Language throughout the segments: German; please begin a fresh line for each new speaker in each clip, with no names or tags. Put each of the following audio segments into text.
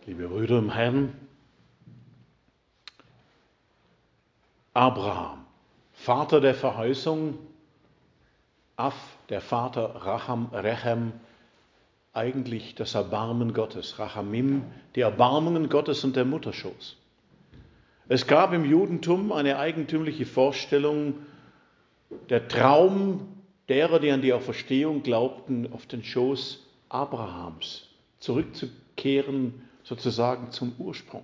Liebe Brüder im Herrn, Abraham, Vater der Verheißung, Af, der Vater Racham, Rechem, eigentlich das Erbarmen Gottes, Rachamim, die Erbarmungen Gottes und der Mutterschoß. Es gab im Judentum eine eigentümliche Vorstellung, der Traum derer, die an die Auferstehung glaubten, auf den Schoß Abrahams zurückzukehren, sozusagen zum Ursprung.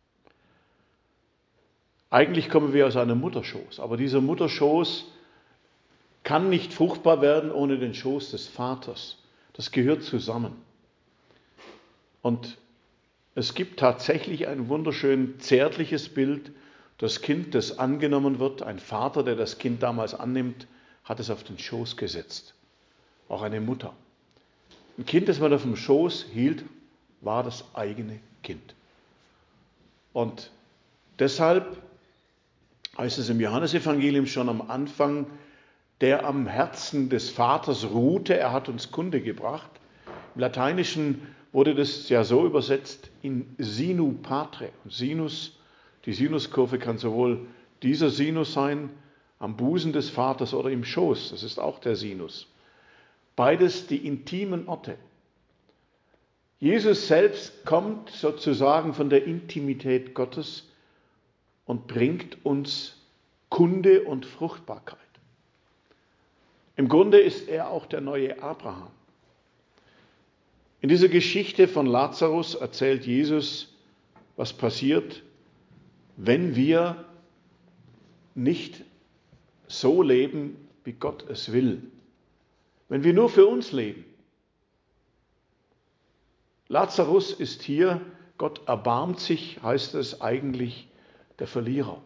Eigentlich kommen wir aus einem Mutterschoß, aber dieser Mutterschoß kann nicht fruchtbar werden ohne den Schoß des Vaters. Das gehört zusammen. Und es gibt tatsächlich ein wunderschön zärtliches Bild. Das Kind, das angenommen wird, ein Vater, der das Kind damals annimmt, hat es auf den Schoß gesetzt. Auch eine Mutter. Ein Kind, das man auf dem Schoß hielt, war das eigene Kind. Und deshalb heißt es im Johannesevangelium schon am Anfang, der am Herzen des Vaters ruhte, er hat uns Kunde gebracht. Im Lateinischen wurde das ja so übersetzt in sinu patre. Und Sinus, die Sinuskurve kann sowohl dieser Sinus sein, am Busen des Vaters oder im Schoß, das ist auch der Sinus. Beides die intimen Orte. Jesus selbst kommt sozusagen von der Intimität Gottes und bringt uns Kunde und Fruchtbarkeit. Im Grunde ist er auch der neue Abraham. In dieser Geschichte von Lazarus erzählt Jesus, was passiert, wenn wir nicht so leben, wie Gott es will. Wenn wir nur für uns leben. Lazarus ist hier, Gott erbarmt sich, heißt es eigentlich, der Verlierer.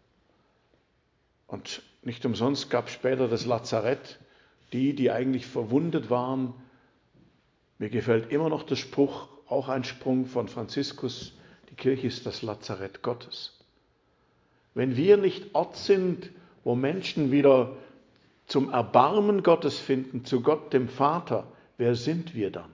Und nicht umsonst gab es später das Lazarett, die eigentlich verwundet waren. Mir gefällt immer noch der Spruch, auch ein Sprung von Franziskus, die Kirche ist das Lazarett Gottes. Wenn wir nicht Ort sind, wo Menschen wieder zum Erbarmen Gottes finden, zu Gott dem Vater, wer sind wir dann?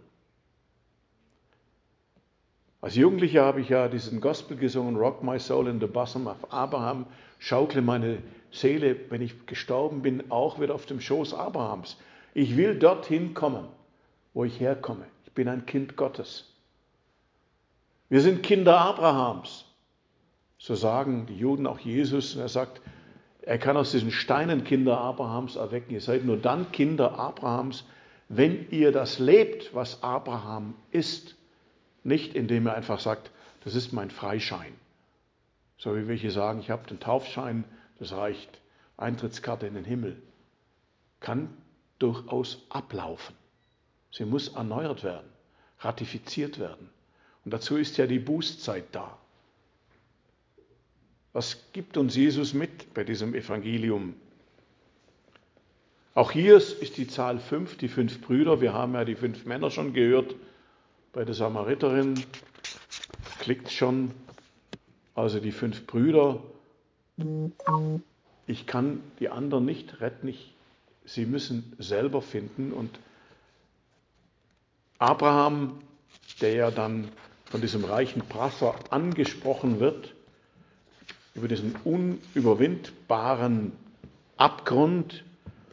Als Jugendlicher habe ich ja diesen Gospel gesungen, Rock my soul in the bosom of Abraham, schaukle meine Seele, wenn ich gestorben bin, auch wieder auf dem Schoß Abrahams. Ich will dorthin kommen, wo ich herkomme. Ich bin ein Kind Gottes. Wir sind Kinder Abrahams. So sagen die Juden auch Jesus. Und er sagt, er kann aus diesen Steinen Kinder Abrahams erwecken. Ihr seid nur dann Kinder Abrahams, wenn ihr das lebt, was Abraham ist. Nicht indem er einfach sagt, das ist mein Freischein. So wie welche sagen, ich habe den Taufschein, das reicht. Eintrittskarte in den Himmel. Kann durchaus ablaufen. Sie muss erneuert werden, ratifiziert werden. Und dazu ist ja die Bußzeit da. Was gibt uns Jesus mit bei diesem Evangelium? Auch hier ist die Zahl 5, die 5 Brüder. Wir haben ja die 5 Männer schon gehört. Bei der Samariterin klickt schon, also die 5 Brüder. Ich kann die anderen nicht retten, sie müssen selber finden. Und Abraham, der ja dann von diesem reichen Prasser angesprochen wird, über diesen unüberwindbaren Abgrund,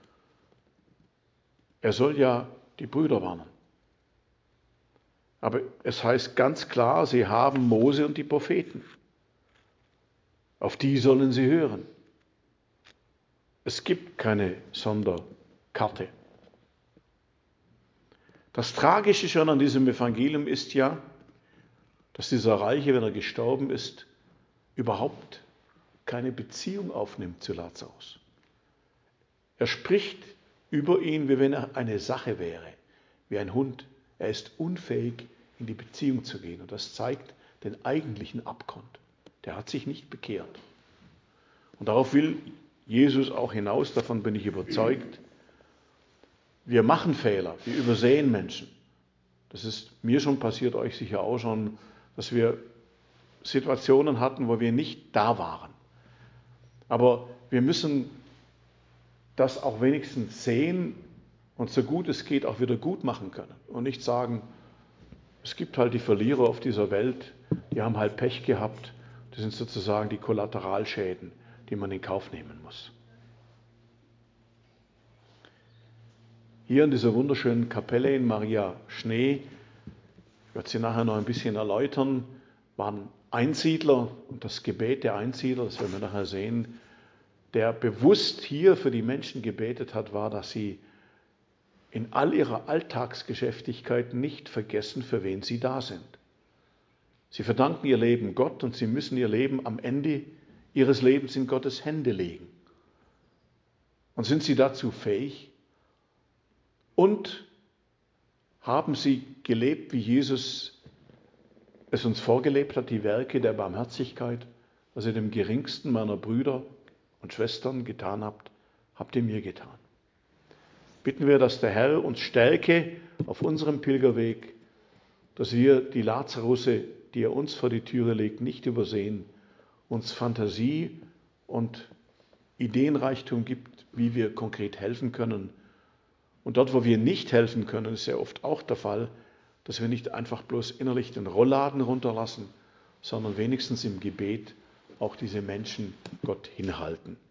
er soll ja die Brüder warnen. Aber es heißt ganz klar, sie haben Mose und die Propheten. Auf die sollen sie hören. Es gibt keine Sonderkarte. Das Tragische schon an diesem Evangelium ist ja, dass dieser Reiche, wenn er gestorben ist, überhaupt keine Beziehung aufnimmt zu Lazarus. Er spricht über ihn, wie wenn er eine Sache wäre, wie ein Hund. Er ist unfähig, in die Beziehung zu gehen. Und das zeigt den eigentlichen Abgrund. Der hat sich nicht bekehrt. Und darauf will Jesus auch hinaus, davon bin ich überzeugt. Wir machen Fehler, wir übersehen Menschen. Das ist mir schon passiert, euch sicher auch schon, dass wir Situationen hatten, wo wir nicht da waren. Aber wir müssen das auch wenigstens sehen und so gut es geht auch wieder gut machen können. Und nicht sagen, es gibt halt die Verlierer auf dieser Welt, die haben halt Pech gehabt. Das sind sozusagen die Kollateralschäden, die man in Kauf nehmen muss. Hier in dieser wunderschönen Kapelle in Maria Schnee, ich werde sie nachher noch ein bisschen erläutern, waren Einsiedler und das Gebet der Einsiedler, das werden wir nachher sehen, der bewusst hier für die Menschen gebetet hat, war, dass sie in all ihrer Alltagsgeschäftigkeit nicht vergessen, für wen sie da sind. Sie verdanken ihr Leben Gott und sie müssen ihr Leben am Ende ihres Lebens in Gottes Hände legen. Und sind sie dazu fähig? Und haben sie gelebt, wie Jesus es uns vorgelebt hat, die Werke der Barmherzigkeit, was ihr dem geringsten meiner Brüder und Schwestern getan habt, habt ihr mir getan. Bitten wir, dass der Herr uns stärke auf unserem Pilgerweg, dass wir die Lazarusse, die er uns vor die Türe legt, nicht übersehen, uns Fantasie und Ideenreichtum gibt, wie wir konkret helfen können. Und dort, wo wir nicht helfen können, ist ja oft auch der Fall, dass wir nicht einfach bloß innerlich den Rollladen runterlassen, sondern wenigstens im Gebet auch diese Menschen Gott hinhalten.